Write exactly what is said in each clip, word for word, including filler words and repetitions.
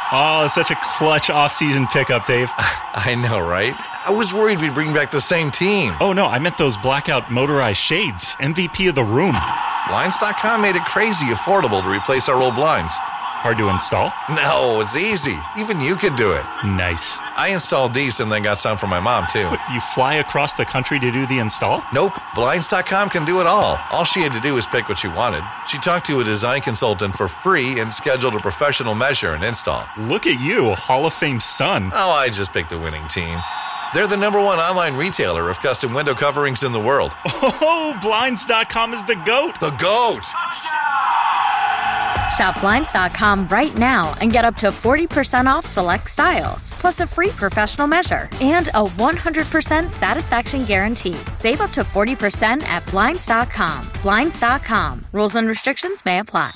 Oh, such a clutch off-season pickup, Dave. I know, right? I was worried we'd bring back the same team. Oh, no, I meant those blackout motorized shades. M V P of the room. Blinds dot com made it crazy affordable to replace our old blinds. Hard to install? No, it's easy. Even you could do it. Nice. I installed these and then got some for my mom, too. What, you fly across the country to do the install? Nope. Blinds dot com can do it all. All she had to do was pick what she wanted. She talked to a design consultant for free and scheduled a professional measure and install. Look at you, Hall of Fame son. Oh, I just picked the winning team. They're the number one online retailer of custom window coverings in the world. Oh, Blinds dot com is the GOAT. The GOAT! Shop Blinds dot com right now and get up to forty percent off select styles, plus a free professional measure and a one hundred percent satisfaction guarantee. Save up to forty percent at Blinds dot com. Blinds dot com. Rules and restrictions may apply.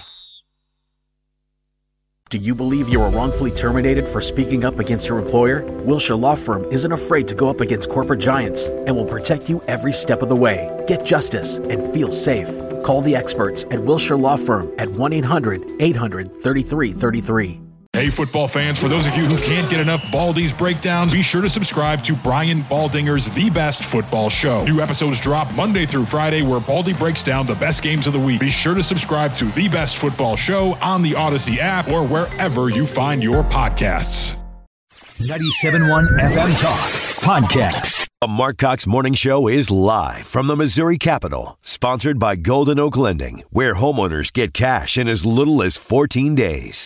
Do you believe you were wrongfully terminated for speaking up against your employer? Wilshire Law Firm isn't afraid to go up against corporate giants and will protect you every step of the way. Get justice and feel safe. Call the experts at Wilshire Law Firm at one eight hundred eight hundred thirty-three thirty-three. Hey, football fans, for those of you who can't get enough Baldy's breakdowns, be sure to subscribe to Brian Baldinger's The Best Football Show. New episodes drop Monday through Friday where Baldy breaks down the best games of the week. Be sure to subscribe to The Best Football Show on the Odyssey app or wherever you find your podcasts. ninety-seven point one F M Talk Podcast. The Mark Cox Morning Show is live from the Missouri Capitol, sponsored by Golden Oak Lending, where homeowners get cash in as little as fourteen days.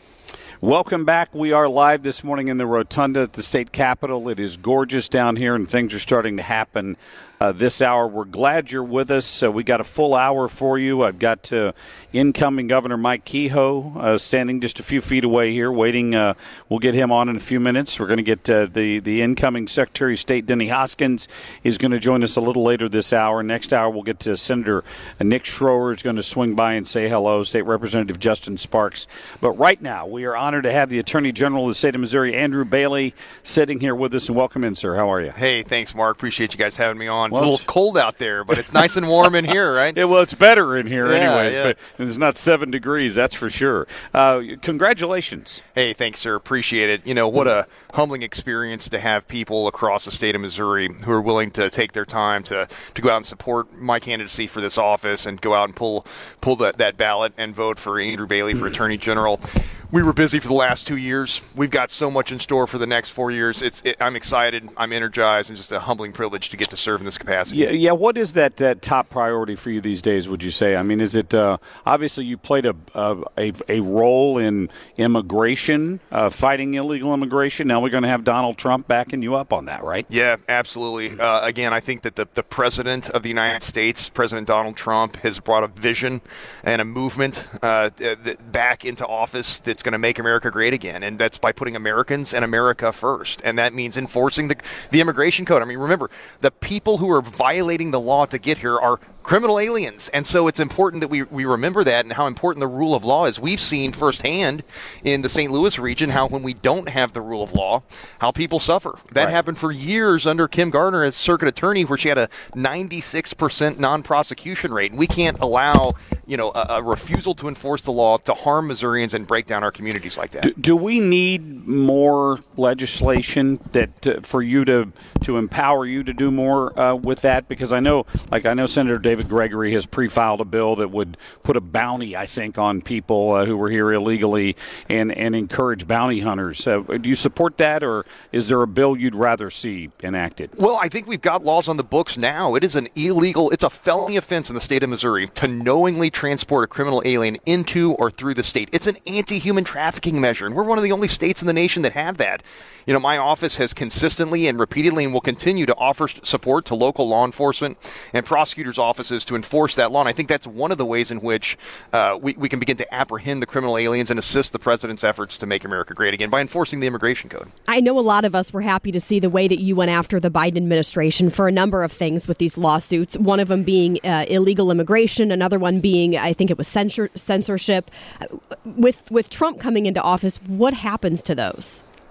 Welcome back. We are live this morning in the Rotunda at the state capitol. It is gorgeous down here, and things are starting to happen uh, this hour. We're glad you're with us. So we got a full hour for you. I've got uh, incoming Governor Mike Kehoe uh, standing just a few feet away here, waiting. Uh, we'll get him on in a few minutes. We're going to get uh, the, the incoming Secretary of State, Denny Hoskins, is going to join us a little later this hour. Next hour, we'll get to Senator Nick Schroer is going to swing by and say hello, State Representative Justin Sparks. But right now, we are honored to have the Attorney General of the state of Missouri, Andrew Bailey, sitting here with us. And welcome in, sir. How are you? Hey, thanks, Mark. Appreciate you guys having me on. Well, it's a little cold out there, but it's nice and warm in here, right? Yeah, well, it's better in here yeah, anyway. Yeah. But it's not seven degrees, that's for sure. Uh, congratulations. Hey, thanks, sir. Appreciate it. You know, what a humbling experience to have people across the state of Missouri who are willing to take their time to, to go out and support my candidacy for this office and go out and pull pull that, that ballot and vote for Andrew Bailey for Attorney General. We were busy for the last two years. We've got so much in store for the next four years. It's it, I'm excited. I'm energized, and just a humbling privilege to get to serve in this capacity. Yeah, yeah. What is that, that top priority for you these days, would you say? I mean, is it uh, obviously you played a, a, a role in immigration, uh, fighting illegal immigration. Now we're going to have Donald Trump backing you up on that, right? Yeah, absolutely. Uh, again, I think that the, the President of the United States, President Donald Trump, has brought a vision and a movement uh, th- back into office that it's going to make America great again, and that's by putting Americans and America first, and that means enforcing the the immigration code. I mean, remember, the people who are violating the law to get here are criminal aliens, and so it's important that we, we remember that and how important the rule of law is. We've seen firsthand in the Saint Louis region how when we don't have the rule of law, how people suffer. That right. happened for years under Kim Gardner as circuit attorney, where she had a ninety-six percent non-prosecution rate, and we can't allow you know a, a refusal to enforce the law to harm Missourians and break down our communities like that. Do, do we need more legislation that uh, for you to to empower you to do more uh, with that? Because I know, like I know, Senator David Gregory has pre-filed a bill that would put a bounty, I think, on people uh, who were here illegally and and encourage bounty hunters. Uh, do you support that, or is there a bill you'd rather see enacted? Well, I think we've got laws on the books now. It is an illegal, it's a felony offense in the state of Missouri to knowingly transport a criminal alien into or through the state. It's an anti-human trafficking measure, and we're one of the only states in the nation that have that. You know, my office has consistently and repeatedly and will continue to offer support to local law enforcement and prosecutors' offices to enforce that law. And I think that's one of the ways in which uh, we, we can begin to apprehend the criminal aliens and assist the president's efforts to make America great again by enforcing the immigration code. I know a lot of us were happy to see the way that you went after the Biden administration for a number of things with these lawsuits, one of them being uh, illegal immigration, another one being, I think it was censor- censorship. With, with Trump coming into office, what happens to those?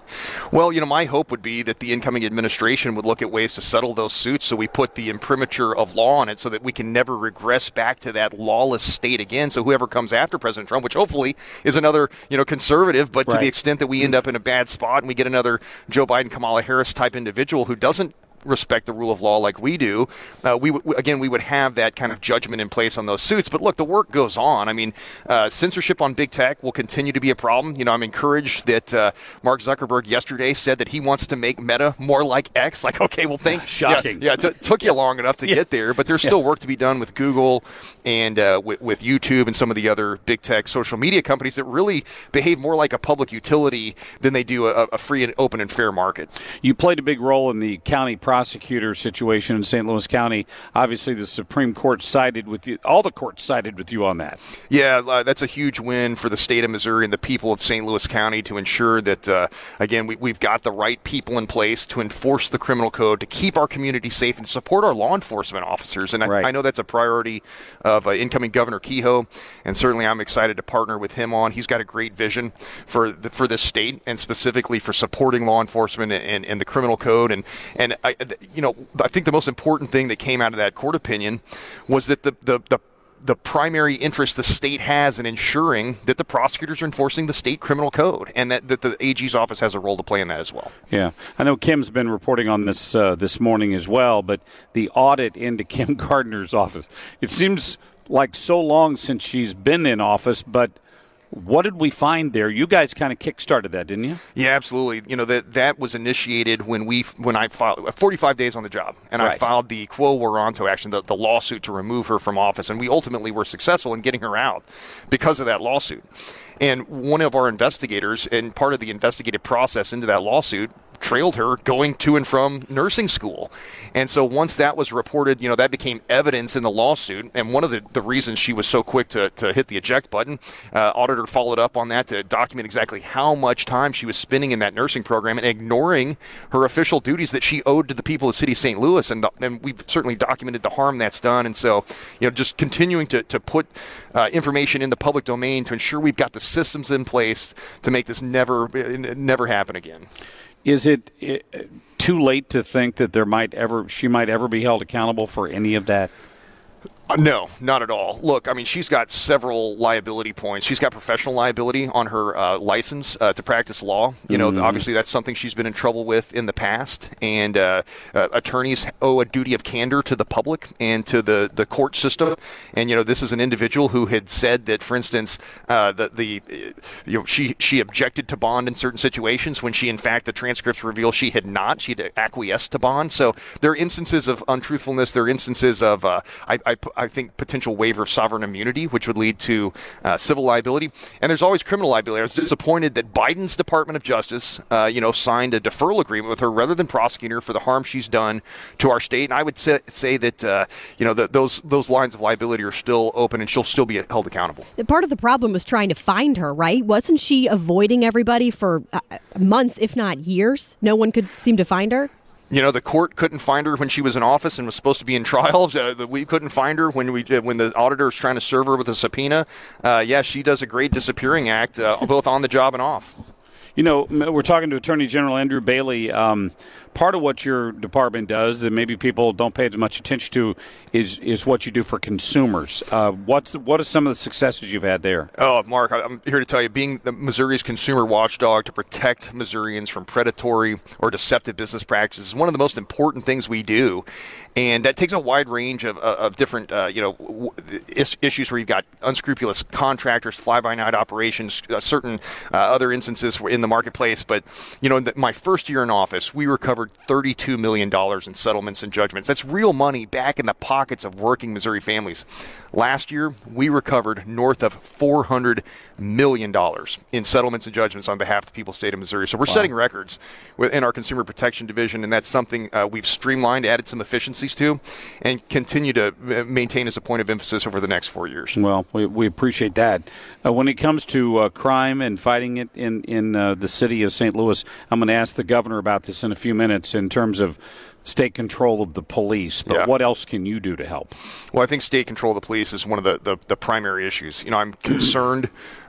Well, you know, my hope would be that the incoming administration would look at ways to settle those suits so we put the imprimatur of law on it so that we can never regress back to that lawless state again. So whoever comes after President Trump, which hopefully is another, you know, conservative, but right. to the extent that we end up in a bad spot and we get another Joe Biden, Kamala Harris type individual who doesn't respect the rule of law like we do, uh, we w- again we would have that kind of judgment in place on those suits. But look, the work goes on. I mean, uh, censorship on big tech will continue to be a problem. You know, I'm encouraged that uh, Mark Zuckerberg yesterday said that he wants to make Meta more like X. Like, okay, well, thank shocking. Yeah, yeah it t- took you long enough to yeah. get there, but there's still work to be done with Google and uh, with, with YouTube and some of the other big tech social media companies that really behave more like a public utility than they do a, a free and open and fair market. You played a big role in the county prosecutor situation in Saint Louis County. Obviously, the Supreme Court sided with you. All the courts sided with you on that. Yeah, uh, that's a huge win for the state of Missouri and the people of Saint Louis County to ensure that, uh, again, we, we've got the right people in place to enforce the criminal code, to keep our community safe, and support our law enforcement officers. And I, right. I know that's a priority of uh, incoming Governor Kehoe, and certainly I'm excited to partner with him on. He's got a great vision for the, for this state, and specifically for supporting law enforcement and, and the criminal code. And, and I, you know, I think the most important thing that came out of that court opinion was that the, the, the the primary interest the state has in ensuring that the prosecutors are enforcing the state criminal code, and that, that the A G's office has a role to play in that as well. Yeah. I know Kim's been reporting on this uh, this morning as well, but the audit into Kim Gardner's office, it seems like so long since she's been in office, but what did we find there? You guys kind of kick-started that, didn't you? Yeah, absolutely. You know, that that was initiated when we when I filed forty-five days on the job, and right. I filed the quo warranto action, the, the lawsuit to remove her from office, and we ultimately were successful in getting her out because of that lawsuit. And one of our investigators, and part of the investigative process into that lawsuit, trailed her going to and from nursing school. And so once that was reported, you know, that became evidence in the lawsuit. And one of the, the reasons she was so quick to, to hit the eject button, uh, auditor followed up on that to document exactly how much time she was spending in that nursing program and ignoring her official duties that she owed to the people of the city of Saint Louis. And, the, and we've certainly documented the harm that's done. And so, you know, just continuing to, to put uh, information in the public domain to ensure we've got the systems in place to make this never, never happen again. Is it, it too late to think that there might ever she might ever be held accountable for any of that? Uh, no, not at all. Look, I mean, she's got several liability points. She's got professional liability on her uh, license uh, to practice law. You know, mm-hmm. obviously that's something she's been in trouble with in the past. And uh, uh, attorneys owe a duty of candor to the public and to the, the court system. And, you know, this is an individual who had said that, for instance, uh, the, the you know, she, she objected to bond in certain situations when she, in fact, the transcripts reveal she had not. She had acquiesced to bond. So there are instances of untruthfulness. There are instances of, uh, I, I, I think, potential waiver of sovereign immunity, which would lead to uh, civil liability. And there's always criminal liability. I was disappointed that Biden's Department of Justice, uh, you know, signed a deferral agreement with her rather than prosecute her for the harm she's done to our state. And I would say, say that, uh, you know, the, those those lines of liability are still open and she'll still be held accountable. Part of the problem was trying to find her, right? Wasn't she avoiding everybody for uh, months, if not years? No one could seem to find her? You know, the court couldn't find her when she was in office and was supposed to be in trials. Uh, we couldn't find her when we when the auditor was trying to serve her with a subpoena. Uh, yeah, she does a great disappearing act, uh, both on the job and off. You know, we're talking to Attorney General Andrew Bailey. Um, part of what your department does that maybe people don't pay as much attention to is is what you do for consumers. Uh, what's what are some of the successes you've had there? Oh, Mark, I'm here to tell you, being the Missouri's consumer watchdog to protect Missourians from predatory or deceptive business practices is one of the most important things we do, and that takes a wide range of, of different uh, you know issues where you've got unscrupulous contractors, fly-by-night operations, uh, certain uh, other instances in the marketplace. But you know, in the, my first year in office, we recovered thirty-two million dollars in settlements and judgments. That's real money back in the pockets of working Missouri families. Last year, we recovered north of four hundred million dollars in settlements and judgments on behalf of the people of the state of Missouri. So we're wow. setting records within our Consumer Protection Division, and that's something uh, we've streamlined, added some efficiencies to, and continue to maintain as a point of emphasis over the next four years. Well, we, we appreciate that. Uh, when it comes to uh, crime and fighting it in, in uh, the city of Saint Louis, I'm going to ask the governor about this in a few minutes in terms of state control of the police, but yeah. what else can you do to help? Well, I think state control of the police is one of the, the, the primary issues. You know, I'm concerned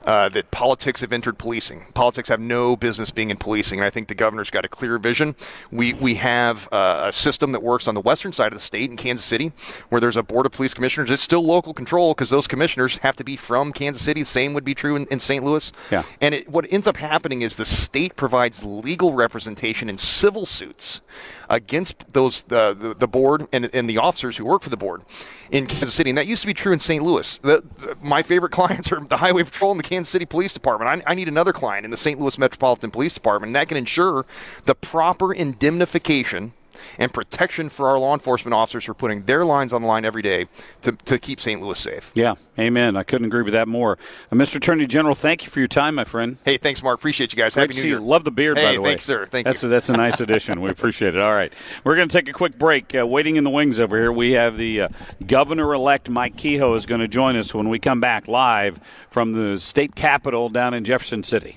uh, that politics have entered policing. Politics have no business being in policing, and I think the governor's got a clear vision. We we have uh, a system that works on the western side of the state in Kansas City, where there's a board of police commissioners. It's still local control because those commissioners have to be from Kansas City. The same would be true in, in Saint Louis. Yeah. And it, what ends up happening is the state provides legal representation in civil suits against those uh, the, the board and, and the officers who work for the board in Kansas City. And that used to be true in Saint Louis. The, the, my favorite clients are the Highway Patrol and the Kansas City Police Department. I, I need another client in the Saint Louis Metropolitan Police Department, and that can ensure the proper indemnification and protection for our law enforcement officers who are putting their lines on the line every day to, to keep Saint Louis safe. Yeah, amen. I couldn't agree with that more. Uh, Mister Attorney General, thank you for your time, my friend. Hey, thanks, Mark. Appreciate you guys. Great Happy to New see Year. You. Love the beard, hey, by the way. Thanks, sir. Thank that's you. A, that's a nice addition. We appreciate it. All right. We're going to take a quick break. Uh, waiting in the wings over here, we have the uh, Governor-elect Mike Kehoe is going to join us when we come back live from the state capitol down in Jefferson City.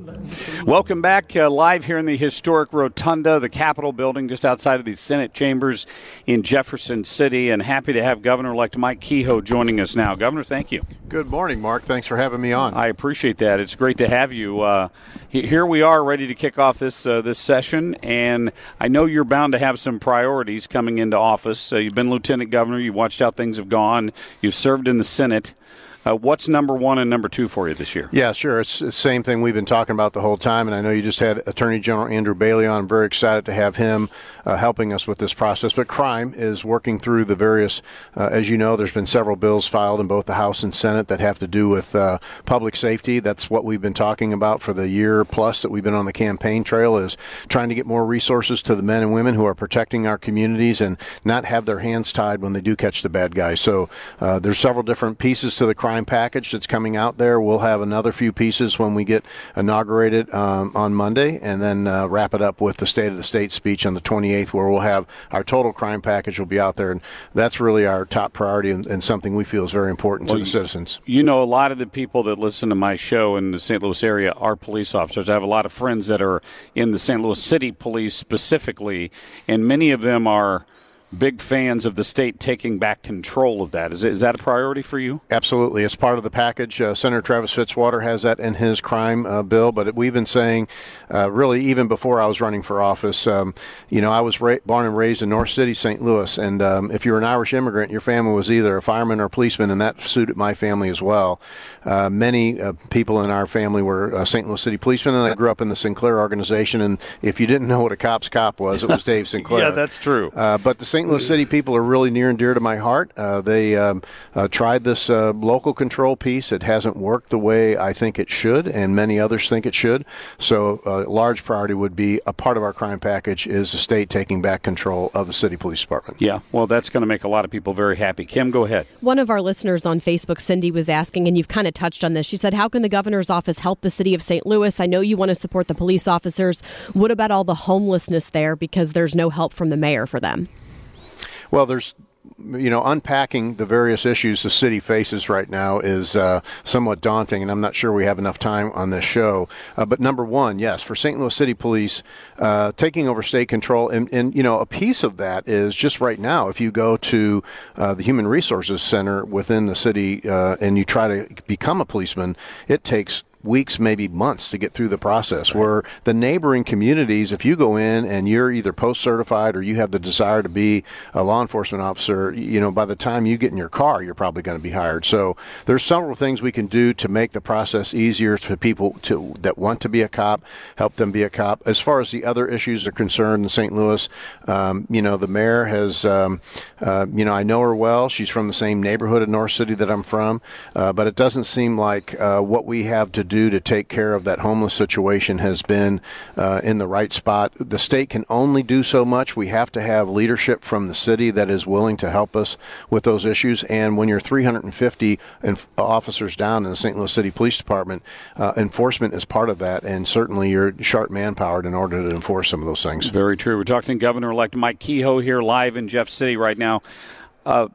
Welcome back uh, live here in the historic Rotunda, the Capitol building just outside of the Senate chambers in Jefferson City, and happy to have Governor-elect Mike Kehoe joining us now. Governor, thank you. Good morning, Mark. Thanks for having me on. I appreciate that. It's great to have you. Uh, here we are ready to kick off this uh, this session, and I know you're bound to have some priorities coming into office. Uh, you've been lieutenant governor. You've watched how things have gone. You've served in the Senate. Uh, what's number one and number two for you this year? Yeah, sure. It's the same thing we've been talking about the whole time, and I know you just had Attorney General Andrew Bailey on. I'm very excited to have him uh, helping us with this process. But crime is working through the various, uh, as you know, there's been several bills filed in both the House and Senate that have to do with uh, public safety. That's what we've been talking about for the year plus that we've been on the campaign trail, is trying to get more resources to the men and women who are protecting our communities and not have their hands tied when they do catch the bad guys. So uh, there's several different pieces to the crime package that's coming out there. We'll have another few pieces when we get inaugurated um, on Monday, and then uh, wrap it up with the State of the State speech on the twenty-eighth, where we'll have our total crime package will be out there, and that's really our top priority and, and something we feel is very important well, to the citizens. You know, a lot of the people that listen to my show in the Saint Louis area are police officers. I have a lot of friends that are in the Saint Louis City Police specifically, and many of them are big fans of the state taking back control of that. Is, it, is that a priority for you? Absolutely. It's part of the package. Uh, Senator Travis Fitzwater has that in his crime uh, bill, but we've been saying uh, really even before I was running for office, um, you know, I was ra- born and raised in North City, Saint Louis, and um, if you're an Irish immigrant, your family was either a fireman or a policeman, and that suited my family as well. Uh, many uh, people in our family were uh, Saint Louis City policemen, and I grew up in the Sinclair organization, and if you didn't know what a cop's cop was, it was Dave Sinclair. Yeah, that's true. Uh, but the Saint Louis City people are really near and dear to my heart. Uh, they um, uh, tried this uh, local control piece. It hasn't worked the way I think it should, and many others think it should. So a large priority would be a part of our crime package is the state taking back control of the city police department. Yeah, well, that's going to make a lot of people very happy. Kim, go ahead. One of our listeners on Facebook, Cindy, was asking, and you've kind of touched on this. She said, how can the governor's office help the city of Saint Louis? I know you want to support the police officers. What about all the homelessness there, because there's no help from the mayor for them? Well, there's, you know, unpacking the various issues the city faces right now is uh, somewhat daunting, and I'm not sure we have enough time on this show. Uh, but number one, yes, for Saint Louis City Police, uh, taking over state control, and, and, you know, a piece of that is just right now, if you go to uh, the Human Resources Center within the city uh, and you try to become a policeman, it takes weeks, maybe months to get through the process, right. Where the neighboring communities, if you go in and you're either post-certified or you have the desire to be a law enforcement officer, you know, by the time you get in your car, you're probably going to be hired. So there's several things we can do to make the process easier for people to that want to be a cop, help them be a cop. As far as the other issues are concerned in Saint Louis, um, you know, the mayor has, um, uh, you know, I know her well. She's from the same neighborhood in North City that I'm from, uh, but it doesn't seem like uh, what we have to do do to take care of that homeless situation has been uh, in the right spot. The state can only do so much. We have to have leadership from the city that is willing to help us with those issues. And when you're three hundred fifty inf- officers down in the Saint Louis City Police Department, uh, enforcement is part of that, and certainly you're sharp manpowered in order to enforce some of those things. Very true. We're talking to Governor-elect Mike Kehoe here live in Jeff City right now. Uh,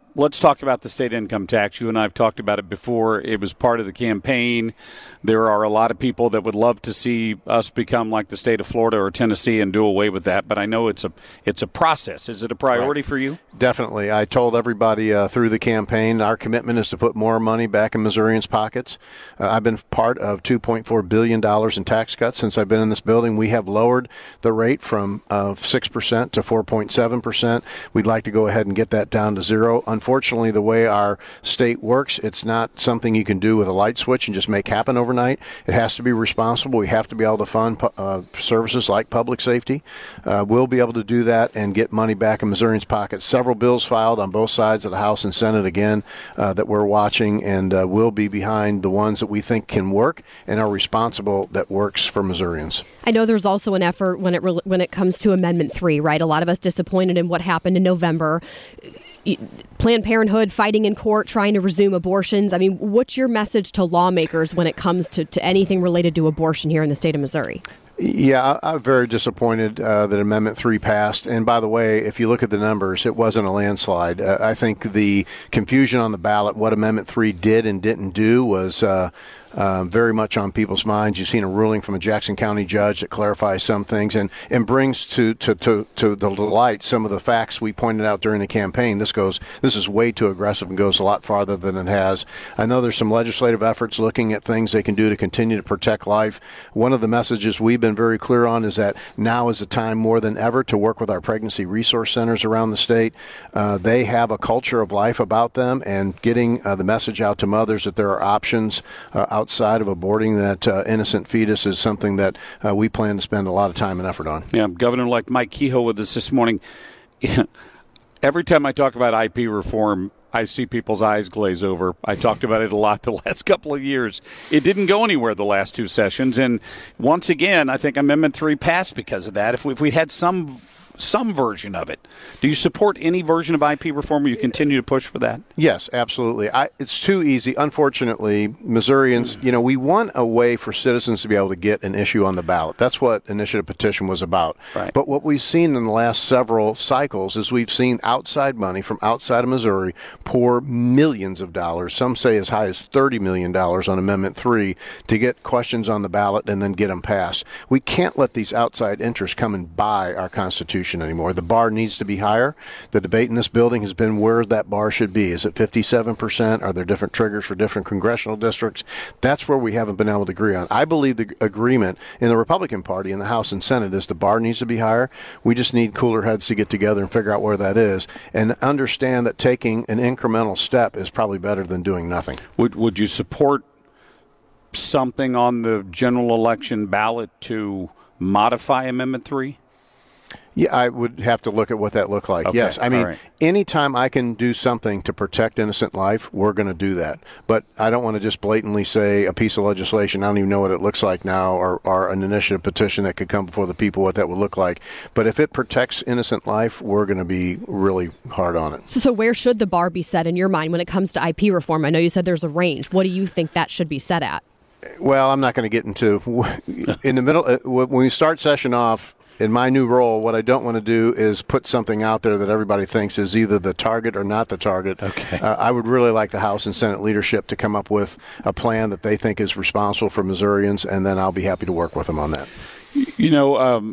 let's talk about the state income tax. You and I have talked about it before. It was part of the campaign. There are a lot of people that would love to see us become like the state of Florida or Tennessee and do away with that. But I know it's a it's a process. Is it a priority right. for you? Definitely. I told everybody uh, through the campaign our commitment is to put more money back in Missourians' pockets. Uh, I've been part of two point four billion dollars in tax cuts since I've been in this building. We have lowered the rate from uh, six percent to four point seven percent. We'd like to go ahead and get that down to zero. Unfortunately, the way our state works, it's not something you can do with a light switch and just make happen overnight. It has to be responsible. We have to be able to fund uh, services like public safety. Uh, we'll be able to do that and get money back in Missourians' pockets. Several bills filed on both sides of the House and Senate again uh, that we're watching, and uh, we'll be behind the ones that we think can work and are responsible that works for Missourians. I know there's also an effort when it re- when it comes to Amendment three, right? A lot of us disappointed in what happened in November. Planned Parenthood fighting in court, trying to resume abortions. I mean, what's your message to lawmakers when it comes to, to anything related to abortion here in the state of Missouri? Yeah, I'm very disappointed uh, that Amendment three passed. And by the way, if you look at the numbers, it wasn't a landslide. Uh, I think the confusion on the ballot, what Amendment three did and didn't do, was uh, uh, very much on people's minds. You've seen a ruling from a Jackson County judge that clarifies some things and, and brings to, to, to, to the light some of the facts we pointed out during the campaign. This goes, this is way too aggressive and goes a lot farther than it has. I know there's some legislative efforts looking at things they can do to continue to protect life. One of the messages we've been very clear on is that now is the time more than ever to work with our pregnancy resource centers around the state. Uh, they have a culture of life about them, and getting uh, the message out to mothers that there are options uh, outside of aborting that uh, innocent fetus is something that uh, we plan to spend a lot of time and effort on. Yeah, Governor-elect Mike Kehoe with us this morning. Every time I talk about I P reform, I see people's eyes glaze over. I talked about it a lot the last couple of years. It didn't go anywhere the last two sessions. And once again, I think Amendment three passed because of that. If we, if we had some some version of it. Do you support any version of I P reform, or you continue to push for that? Yes, absolutely. I, it's too easy. Unfortunately, Missourians, you know, we want a way for citizens to be able to get an issue on the ballot. That's what initiative petition was about. Right. But what we've seen in the last several cycles is we've seen outside money from outside of Missouri pour millions of dollars, some say as high as thirty million dollars on Amendment three to get questions on the ballot and then get them passed. We can't let these outside interests come and buy our Constitution anymore. The bar needs to be higher. The debate in this building has been where that bar should be. Is it fifty-seven percent? Are there different triggers for different congressional districts? That's where we haven't been able to agree on. I believe the agreement in the Republican Party in the House and Senate is the bar needs to be higher. We just need cooler heads to get together and figure out where that is and understand that taking an incremental step is probably better than doing nothing. Would would you support something on the general election ballot to modify Amendment three? Yeah, I would have to look at what that looked like. Okay. Yes. I mean, right. anytime I can do something to protect innocent life, we're going to do that. But I don't want to just blatantly say a piece of legislation, I don't even know what it looks like now, or, or an initiative petition that could come before the people, what that would look like. But if it protects innocent life, we're going to be really hard on it. So, so where should the bar be set in your mind when it comes to I P reform? I know you said there's a range. What do you think that should be set at? Well, I'm not going to get into in the middle. When we start session off, in my new role, what I don't want to do is put something out there that everybody thinks is either the target or not the target. Okay. Uh, I would really like the House and Senate leadership to come up with a plan that they think is responsible for Missourians, and then I'll be happy to work with them on that. You know, um,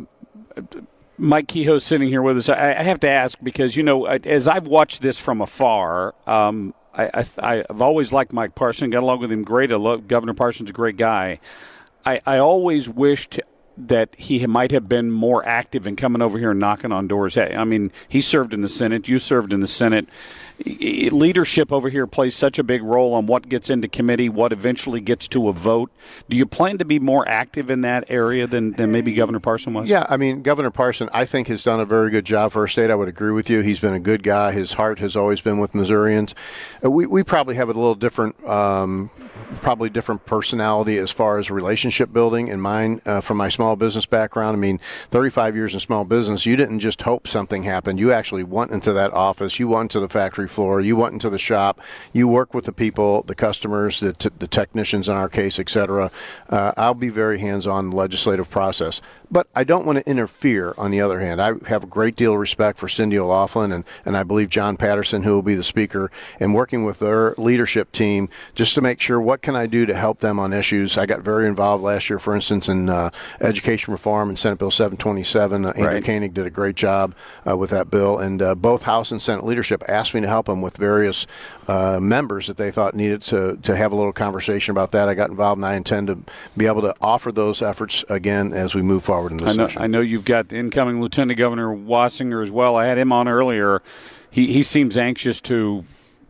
Mike Kehoe sitting here with us. I, I have to ask because, you know, as I've watched this from afar, um, I, I, I've always liked Mike Parson, got along with him great. I love, Governor Parson's a great guy. I, I always wished that he might have been more active in coming over here and knocking on doors. Hey, I mean, he served in the Senate. You served in the Senate. Leadership over here plays such a big role on what gets into committee, what eventually gets to a vote. Do you plan to be more active in that area than, than maybe Governor Parson was? Yeah, I mean, Governor Parson, I think, has done a very good job for our state. I would agree with you. He's been a good guy. His heart has always been with Missourians. We we probably have a little different, um, probably different personality as far as relationship building. In mine, uh, from my small business background, I mean, thirty-five years in small business, you didn't just hope something happened. You actually went into that office. You went to the factory factory floor. You went into the shop. You work with the people, the customers, the, t- the technicians in our case, et cetera. Uh, I'll be very hands-on in the legislative process. But I don't want to interfere, on the other hand. I have a great deal of respect for Cindy O'Loughlin and, and I believe John Patterson, who will be the speaker, and working with their leadership team just to make sure what can I do to help them on issues. I got very involved last year, for instance, in uh, education reform and Senate Bill seven twenty-seven. Uh, Andrew right. Koenig did a great job uh, with that bill, and uh, both House and Senate leadership asked me to help them with various uh, members that they thought needed to, to have a little conversation about that. I got involved, and I intend to be able to offer those efforts again as we move forward in this I know, session. I know you've got the incoming Lieutenant Governor Wassinger as well. I had him on earlier. He he seems anxious to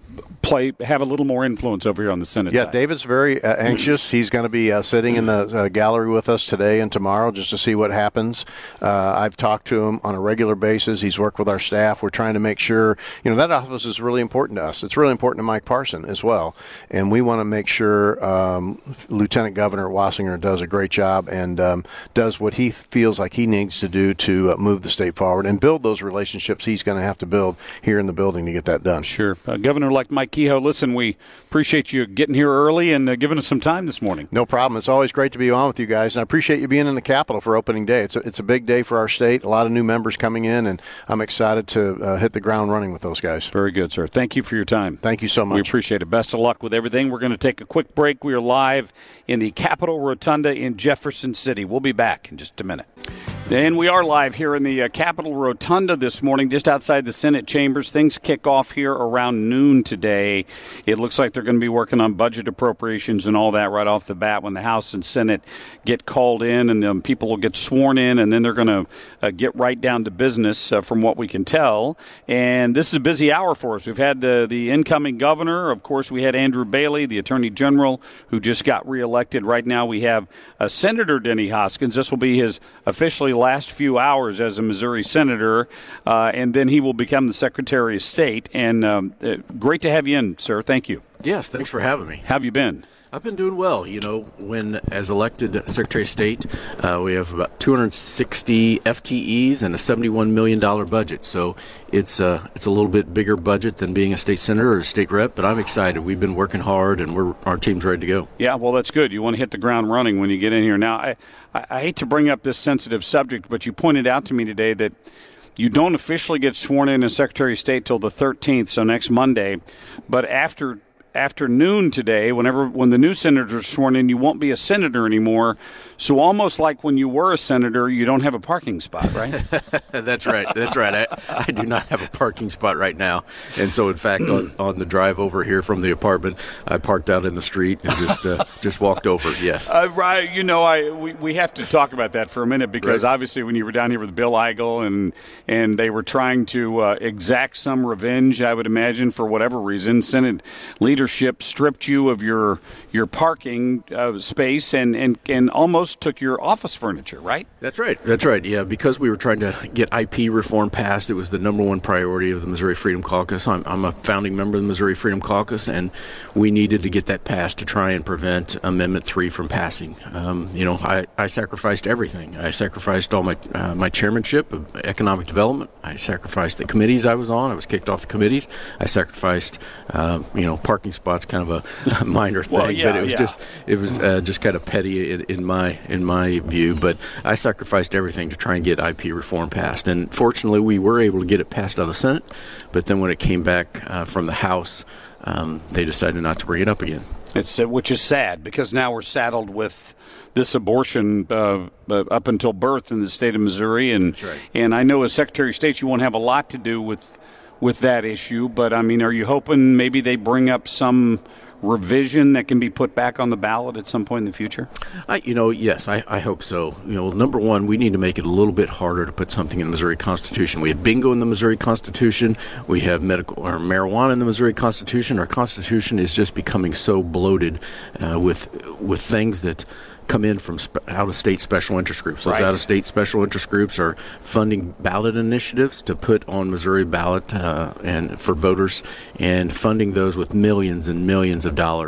play, have a little more influence over here on the Senate yeah, side. David's very uh, anxious. He's going to be uh, sitting in the uh, gallery with us today and tomorrow just to see what happens. Uh, I've talked to him on a regular basis. He's worked with our staff. We're trying to make sure, you know, that office is really important to us. It's really important to Mike Parson as well. And we want to make sure um, Lieutenant Governor Wassinger does a great job and um, does what he feels like he needs to do to uh, move the state forward and build those relationships he's going to have to build here in the building to get that done. Sure. Uh, Governor-elect Mike Kehoe, listen, we appreciate you getting here early and uh, giving us some time this morning. No problem. It's always great to be on with you guys, and I appreciate you being in the Capitol for opening day. It's a, it's a big day for our state, a lot of new members coming in, and I'm excited to uh, hit the ground running with those guys. Very good, sir. Thank you for your time. Thank you so much. We appreciate it. Best of luck with everything. We're going to take a quick break. We are live in the Capitol Rotunda in Jefferson City. We'll be back in just a minute. And we are live here in the uh, Capitol Rotunda this morning, just outside the Senate chambers. Things kick off here around noon today. It looks like they're going to be working on budget appropriations and all that right off the bat when the House and Senate get called in, and then people will get sworn in, and then they're going to uh, get right down to business uh, from what we can tell. And this is a busy hour for us. We've had the, the incoming governor. Of course, we had Andrew Bailey, the Attorney General, who just got reelected. Right now we have uh, Senator Denny Hoskins. This will be his officially last few hours as a Missouri senator, uh, and then he will become the Secretary of State. And um, uh, great to have you in, sir. Thank you. Yes, thanks for having me. How have you been? I've been doing well. You know, when as elected Secretary of State, uh, we have about two hundred sixty F T Es and a seventy-one million dollars budget. So it's uh, it's a little bit bigger budget than being a state senator or a state rep, but I'm excited. We've been working hard, and we're our team's ready to go. Yeah, well, that's good. You want to hit the ground running when you get in here. Now, I, I, I hate to bring up this sensitive subject, but you pointed out to me today that you don't officially get sworn in as Secretary of State till the thirteenth, so next Monday. But after afternoon today, whenever when the new senators are sworn in, you won't be a senator anymore. So almost like when you were a senator, you don't have a parking spot, right? That's right. That's right. I, I do not have a parking spot right now. And so, in fact, on, on the drive over here from the apartment, I parked out in the street and just uh, just walked over, yes. Uh, right. You know, I we, we have to talk about that for a minute because right. obviously when you were down here with Bill Eigel and, and they were trying to uh, exact some revenge, I would imagine, for whatever reason, Senate leadership stripped you of your your parking uh, space and, and, and almost took your office furniture, right? That's right. That's right. Yeah, because we were trying to get I P reform passed, it was the number one priority of the Missouri Freedom Caucus. I'm, I'm a founding member of the Missouri Freedom Caucus, and we needed to get that passed to try and prevent Amendment three from passing. Um, you know, I, I sacrificed everything. I sacrificed all my uh, my chairmanship of economic development. I sacrificed the committees I was on. I was kicked off the committees. I sacrificed, uh, you know, parking spots, kind of a minor thing, well, yeah, but it was yeah. just it was uh, just kind of petty in, in my in my view. But I sacrificed everything to try and get I P reform passed, and fortunately, we were able to get it passed out of the Senate. But then when it came back uh, from the House, um, they decided not to bring it up again. It's uh, which is sad because now we're saddled with this abortion uh, uh, up until birth in the state of Missouri, and That's right. and I know as Secretary of State you won't have a lot to do with with that issue, but I mean, are you hoping maybe they bring up some revision that can be put back on the ballot at some point in the future? I, you know, yes, I, I hope so. You know, number one, we need to make it a little bit harder to put something in the Missouri Constitution. We have bingo in the Missouri Constitution. We have medical or marijuana in the Missouri Constitution. Our Constitution is just becoming so bloated uh, with with things that come in from sp- out-of-state special interest groups. Those Right. out-of-state special interest groups are funding ballot initiatives to put on Missouri ballot uh, and for voters, and funding those with millions and millions of dollars.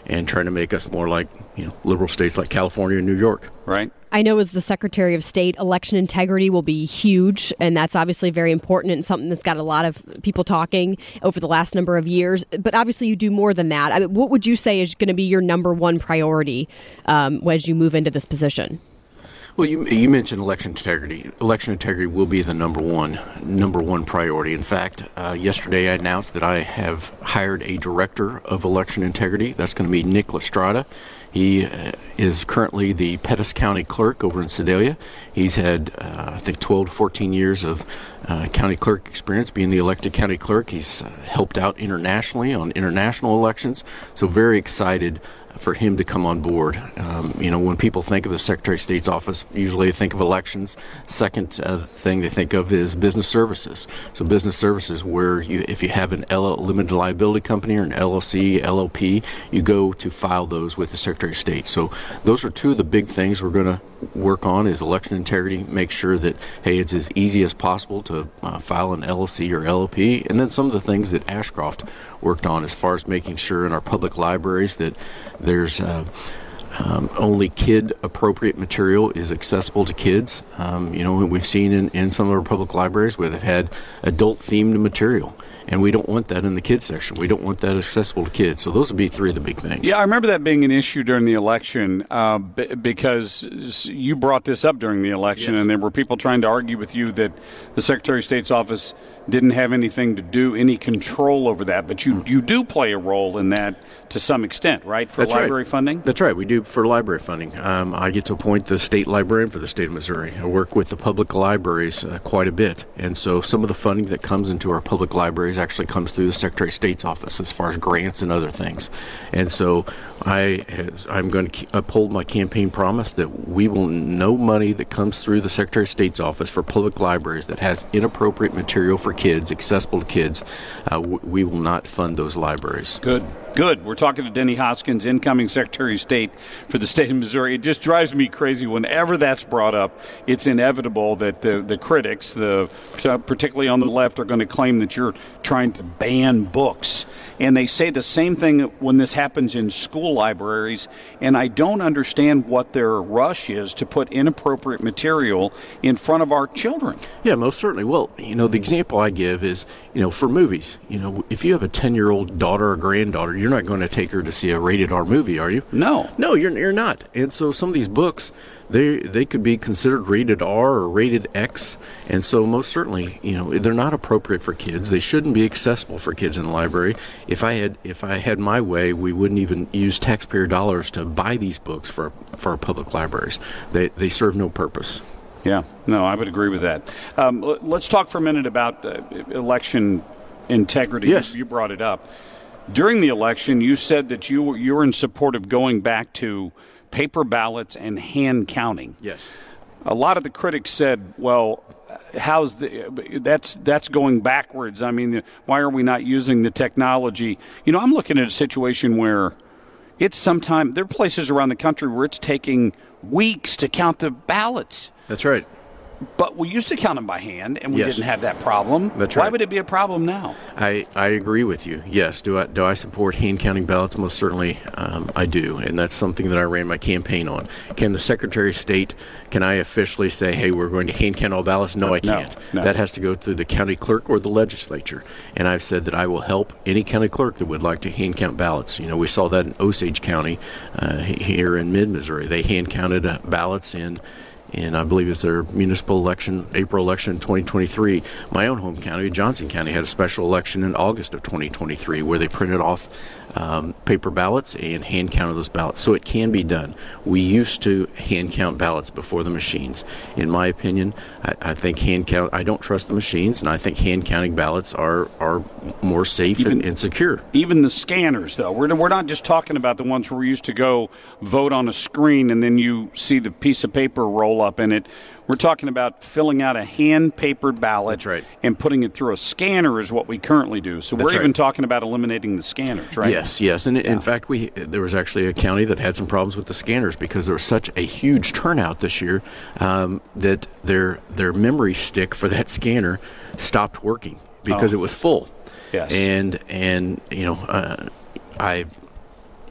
and trying to make us more like, you know, liberal states like California and New York. Right. I know as the Secretary of State, election integrity will be huge, and that's obviously very important and something that's got a lot of people talking over the last number of years. But obviously you do more than that. I mean, what would you say is going to be your number one priority um, as you move into this position? Well, you, you mentioned election integrity. Election integrity will be the number one number one priority. In fact, uh, yesterday I announced that I have hired a director of election integrity. That's going to be Nick Lestrada. He uh, is currently the Pettis County Clerk over in Sedalia. He's had, uh, I think, twelve to fourteen years of uh, county clerk experience being the elected county clerk. He's uh, helped out internationally on international elections. So very excited for him to come on board. Um, you know, when people think of the Secretary of State's office, usually they think of elections. Second uh, thing they think of is business services. So business services, where you, if you have an L- limited liability company or an L L C, L L P, you go to file those with the Secretary of State. So those are two of the big things we're going to work on is election integrity, make sure that, hey, it's as easy as possible to uh, file an L L C or L L P, and then some of the things that Ashcroft worked on as far as making sure in our public libraries that there's uh, um, only kid-appropriate material is accessible to kids. Um, you know, we've seen in, in some of our public libraries where they've had adult-themed material. And we don't want that in the kids section. We don't want that accessible to kids. So those would be three of the big things. Yeah, I remember that being an issue during the election uh, b- because you brought this up during the election, yes. And there were people trying to argue with you that the Secretary of State's office didn't have anything to do, any control over that. But you, you do play a role in that to some extent, right, for That's library right. funding? That's right. We do for library funding. Um, I get to appoint the state librarian for the state of Missouri. I work with the public libraries uh, quite a bit. And so some of the funding that comes into our public libraries actually comes through the Secretary of State's office as far as grants and other things. And so I, I'm going to uphold my campaign promise that we will, no money that comes through the Secretary of State's office for public libraries that has inappropriate material for kids, accessible to kids, uh, we will not fund those libraries. Good. Good. We're talking to Denny Hoskins, incoming Secretary of State for the state of Missouri. It just drives me crazy whenever that's brought up. It's inevitable that the, the critics, the particularly on the left, are going to claim that you're trying to ban books. And they say the same thing when this happens in school libraries. And I don't understand what their rush is to put inappropriate material in front of our children. Yeah, most certainly. Well, you know, the example I give is, you know, for movies, you know, if you have a ten-year-old daughter or granddaughter, you're not going to take her to see a rated R movie, are you? No. No, you're you're not. And so some of these books, they they could be considered rated R or rated X. And so most certainly, you know, they're not appropriate for kids. They shouldn't be accessible for kids in the library. If I had if I had my way, we wouldn't even use taxpayer dollars to buy these books for for our public libraries. They they serve no purpose. Yeah, no, I would agree with that. Um, let's talk for a minute about uh, election integrity. Yes. You brought it up. During the election, you said that you were, you were in support of going back to paper ballots and hand counting. Yes. A lot of the critics said, well, how's the that's that's going backwards. I mean, why are we not using the technology? You know, I'm looking at a situation where it's sometime there are places around the country where it's taking weeks to count the ballots. That's right. But we used to count them by hand, and we yes. didn't have that problem. That's Why right. would it be a problem now? I, I agree with you. Yes. Do I do I support hand counting ballots? Most certainly um, I do, and that's something that I ran my campaign on. Can the Secretary of State, can I officially say, hey, we're going to hand count all ballots? No, I can't. No, no. That has to go through the county clerk or the legislature, and I've said that I will help any county clerk that would like to hand count ballots. You know, we saw that in Osage County uh, here in mid-Missouri. They hand counted uh, ballots in And I believe it's their municipal election, April election in twenty twenty-three. My own home county, Johnson County, had a special election in August of twenty twenty-three where they printed off um, paper ballots and hand counted those ballots. So it can be done. We used to hand count ballots before the machines. In my opinion, I, I think hand count. I don't trust the machines, and I think hand counting ballots are are more safe even, and, and secure. Even the scanners, though, we're we're not just talking about the ones where we used to go vote on a screen and then you see the piece of paper roll up in it. We're talking about filling out a hand-papered ballot. That's right. And putting it through a scanner is what we currently do. So That's we're right. even talking about eliminating the scanners, right? Yes, yes. And yeah. in fact, we there was actually a county that had some problems with the scanners because there was such a huge turnout this year um, that their their memory stick for that scanner stopped working because oh. it was full. Yes. And, and you know, uh, I...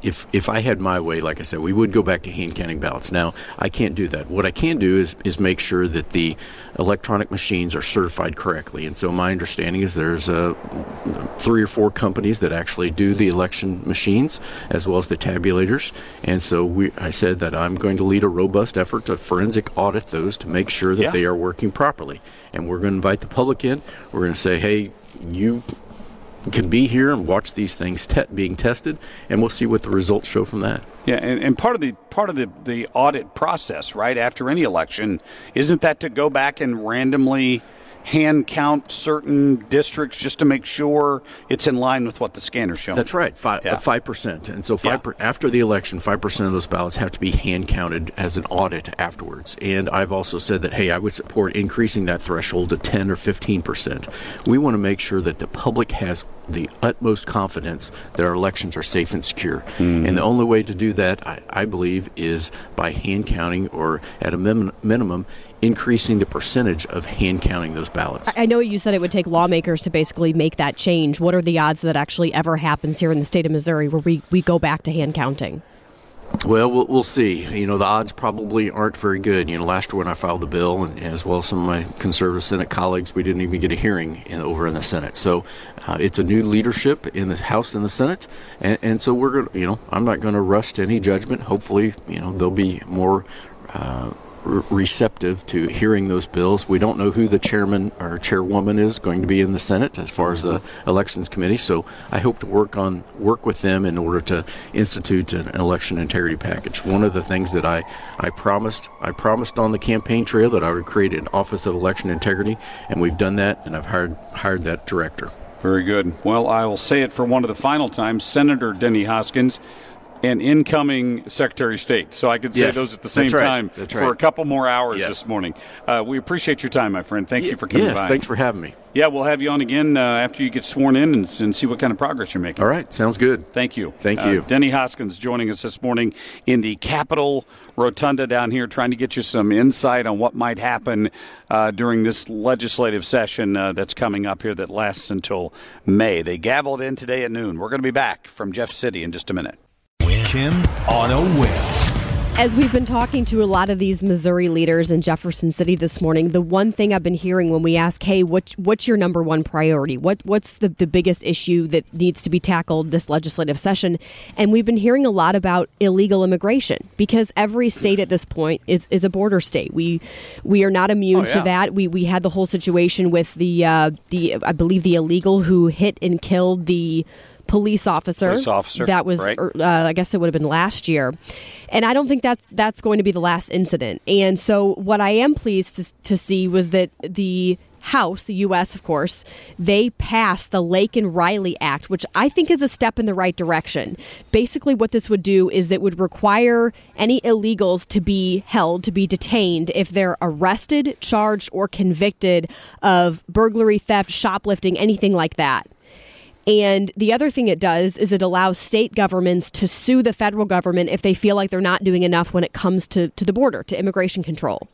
if if I had my way, like I said, we would go back to hand counting ballots. Now, I can't do that. What I can do is is make sure that the electronic machines are certified correctly. And so my understanding is there's uh, three or four companies that actually do the election machines as well as the tabulators. And so we, I said that I'm going to lead a robust effort to forensic audit those to make sure that Yeah. they are working properly. And we're going to invite the public in. We're going to say, hey, you can be here and watch these things te- being tested, and we'll see what the results show from that. Yeah, and, and part of the part of the, the audit process, right, after any election, isn't that to go back and randomly hand count certain districts just to make sure it's in line with what the scanner's showing? That's right, five, Yeah. uh, five percent. And so five Yeah. per, after the election, five percent of those ballots have to be hand counted as an audit afterwards. And I've also said that, hey, I would support increasing that threshold to ten or fifteen percent. We want to make sure that the public has the utmost confidence that our elections are safe and secure. Mm-hmm. And the only way to do that, I, I believe, is by hand counting, or at a min- minimum, increasing the percentage of hand counting those ballots. I know you said it would take lawmakers to basically make that change. What are the odds that actually ever happens here in the state of Missouri where we, we go back to hand counting? Well, well, we'll see. You know, the odds probably aren't very good. You know, last year when I filed the bill, and as well as some of my conservative Senate colleagues, we didn't even get a hearing in, over in the Senate. So uh, it's a new leadership in the House and the Senate, and, and so we're going to, you know, I'm not going to rush to any judgment. Hopefully, you know, they'll be more uh, re- receptive to hearing those bills. We don't know who the chairman or chairwoman is going to be in the Senate as far as the Elections Committee, so I hope to work on work with them in order to institute an election integrity package. One of the things that I, I promised I promised on the campaign trail that I would create an Office of Election Integrity, and we've done that, and I've hired hired that director. Very good. Well, I will say it for one of the final times, Senator Denny Hoskins, and incoming Secretary of State. So I could say Yes, those at the same that's right. time That's for right. a couple more hours Yes. this morning. Uh, we appreciate your time, my friend. Thank you for coming Yes, by. thanks for having me. Yeah, we'll have you on again uh, after you get sworn in and, and see what kind of progress you're making. All right, sounds good. Thank you. Thank Uh, you. Denny Hoskins joining us this morning in the Capitol Rotunda down here, trying to get you some insight on what might happen uh, during this legislative session uh, that's coming up here that lasts until May. They gavelled in today at noon. We're going to be back from Jeff City in just a minute. Kim on a whim. As we've been talking to a lot of these Missouri leaders in Jefferson City this morning, the one thing I've been hearing when we ask, hey, what, what's your number one priority? What What's the, the biggest issue that needs to be tackled this legislative session? And we've been hearing a lot about illegal immigration, because every state at this point is, is a border state. We we are not immune Oh, yeah. to that. We we had the whole situation with the, uh, the I believe, the illegal who hit and killed the police officer. Police officer, That was, right. er, uh, I guess it would have been last year. And I don't think that's, that's going to be the last incident. And so what I am pleased to, to see was that the House, the U S, of course, they passed the Laken Riley Act, which I think is a step in the right direction. Basically, what this would do is it would require any illegals to be held, to be detained, if they're arrested, charged, or convicted of burglary, theft, shoplifting, anything like that. And the other thing it does is it allows state governments to sue the federal government if they feel like they're not doing enough when it comes to, to the border, to immigration control.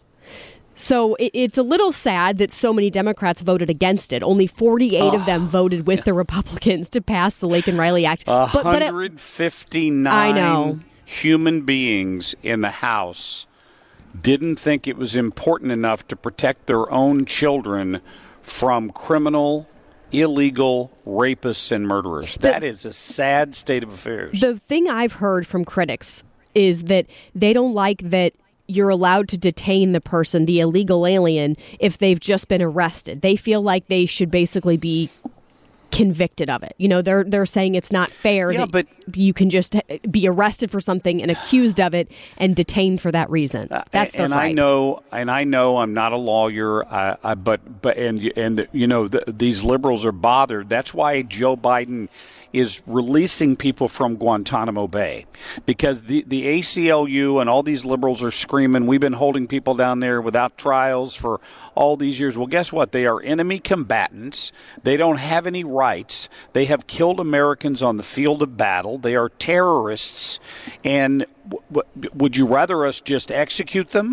So it, it's a little sad that so many Democrats voted against it. Only forty-eight Oh. of them voted with the Republicans to pass the Laken Riley Act. one But, but it, hundred fifty-nine I know. human beings in the House didn't think it was important enough to protect their own children from criminal, illegal rapists and murderers. The- that is a sad state of affairs. the thing I've heard from critics is that they don't like that you're allowed to detain the person, the illegal alien, if they've just been arrested. They feel like they should basically be convicted of it. You know, they're they're saying it's not fair Yeah, that but- you can just be arrested for something and accused of it and detained for that reason. That's their and right. I know, and I know, I'm not a lawyer, I, I, but but and and you know the, these liberals are bothered. That's why Joe Biden is releasing people from Guantanamo Bay, because the the A C L U and all these liberals are screaming, we've been holding people down there without trials for all these years. Well, guess what? They are enemy combatants. They don't have any rights. They have killed Americans on the field of battle. They are terrorists. And w- w- would you rather us just execute them?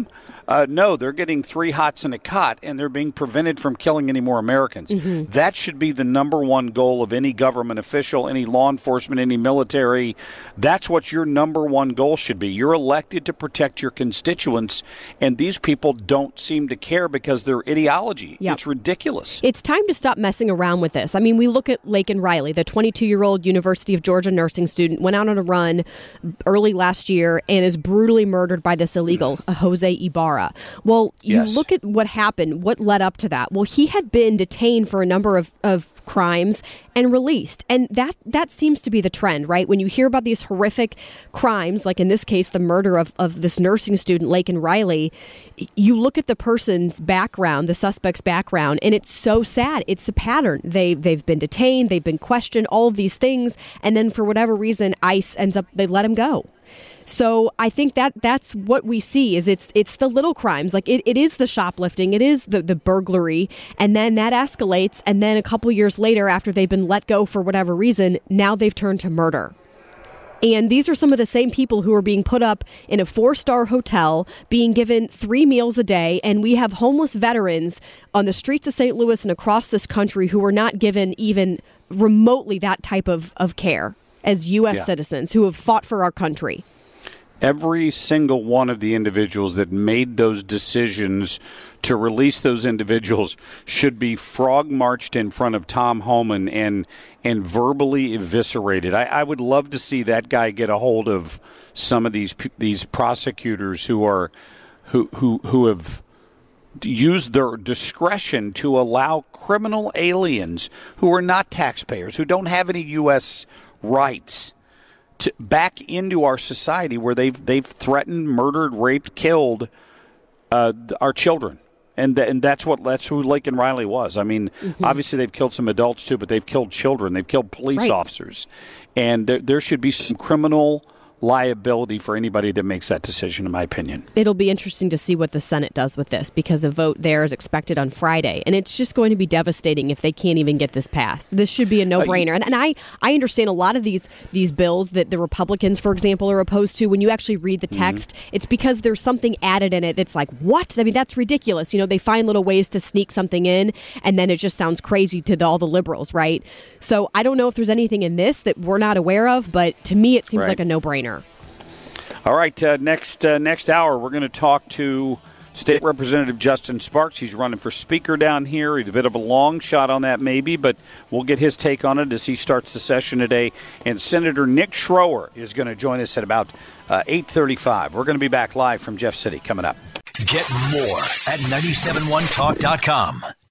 Uh, no, they're getting three hots in a cot, and they're being prevented from killing any more Americans. Mm-hmm. That should be the number one goal of any government official, any law enforcement, any military. That's what your number one goal should be. You're elected to protect your constituents, and these people don't seem to care because their ideology. Yep. It's ridiculous. It's time to stop messing around with this. I mean, we look at Laken Riley, the twenty-two-year-old University of Georgia nursing student, went out on a run early last year and is brutally murdered by this illegal, uh, Jose Ibarra. Well, you yes. look at what happened, what led up to that. Well, he had been detained for a number of, of crimes and released. And that, that seems to be the trend, right? When you hear about these horrific crimes, like in this case, the murder of, of this nursing student, Laken Riley, you look at the person's background, the suspect's background, and it's so sad. It's a pattern. They, they've been detained, they've been questioned, all of these things, and then for whatever reason, ICE ends up, they let him go. So I think that that's what we see is it's it's the little crimes. Like it, it is the shoplifting, it is the, the burglary, and then that escalates. And then a couple years later, after they've been let go for whatever reason, now they've turned to murder. And these are some of the same people who are being put up in a four-star hotel, being given three meals a day. And we have homeless veterans on the streets of Saint Louis and across this country who are not given even remotely that type of, of care as U S yeah. citizens who have fought for our country. Every single one of the individuals that made those decisions to release those individuals should be frog-marched in front of Tom Homan and and verbally eviscerated. I, I would love to see that guy get a hold of some of these these prosecutors who are who who who have used their discretion to allow criminal aliens who are not taxpayers, who don't have any U S rights, to back into our society where they've they've threatened, murdered, raped, killed uh, our children, and th- and that's what that's who Laken Riley was. I mean, mm-hmm. obviously they've killed some adults too, but they've killed children, they've killed police right. officers, and there there should be some criminal liability for anybody that makes that decision, in my opinion. It'll be interesting to see what the Senate does with this, because a vote there is expected on Friday, and it's just going to be devastating if they can't even get this passed. This should be a no-brainer. Uh, and, and I, I understand a lot of these these bills that the Republicans, for example, are opposed to. When you actually read the text, mm-hmm. it's because there's something added in it that's like, what? I mean, that's ridiculous. You know, they find little ways to sneak something in, and then it just sounds crazy to the, all the liberals, right? So I don't know if there's anything in this that we're not aware of, but to me it seems right. like a no-brainer. All right, uh, next uh, next hour, we're going to talk to State Representative Justin Sparks. He's running for Speaker down here. He's a bit of a long shot on that maybe, but we'll get his take on it as he starts the session today. And Senator Nick Schroer is going to join us at about uh, eight thirty-five. We're going to be back live from Jeff City coming up. Get more at nine seven one talk dot com.